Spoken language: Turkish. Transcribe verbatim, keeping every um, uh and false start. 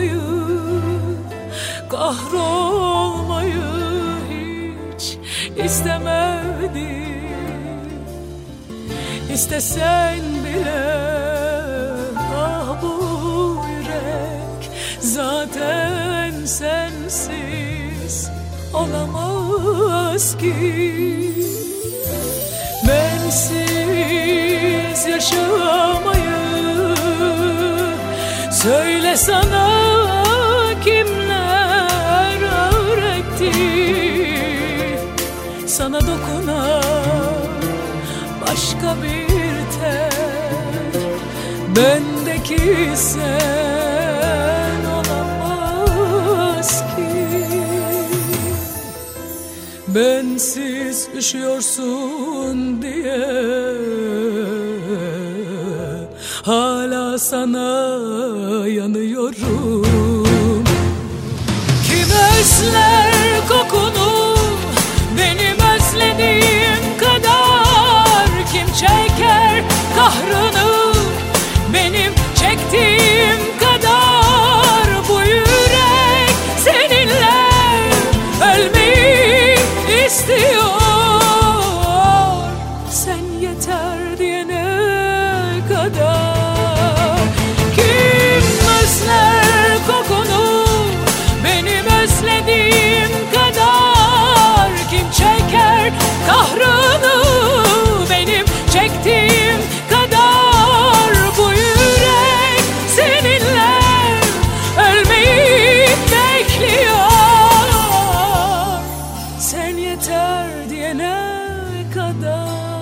yaşamayı, kahrolmayı hiç istemedim. İstesen bile ah bu yürek zaten sensiz olamaz ki. Bensiz yaşamayı söyle sana kimler öğretti? Sana dokunan başka bir tek bendeki sen olamaz ki. Bensiz üşüyorsun diye hala sana yanıyorum. Kim özler kokunu benim özlediğim kadar? Kim çeker kahrını benim çektiğim kadar? Bu yürek seninle ölmeyi istiyor. Sen yeter diyene kadar. Kim özler kokunu benim özlediğim kadar? Kim çeker kahrını benim çektiğim kadar? Bu yürek seninle ölmeyi bekliyor. Sen yeter diyene kadar.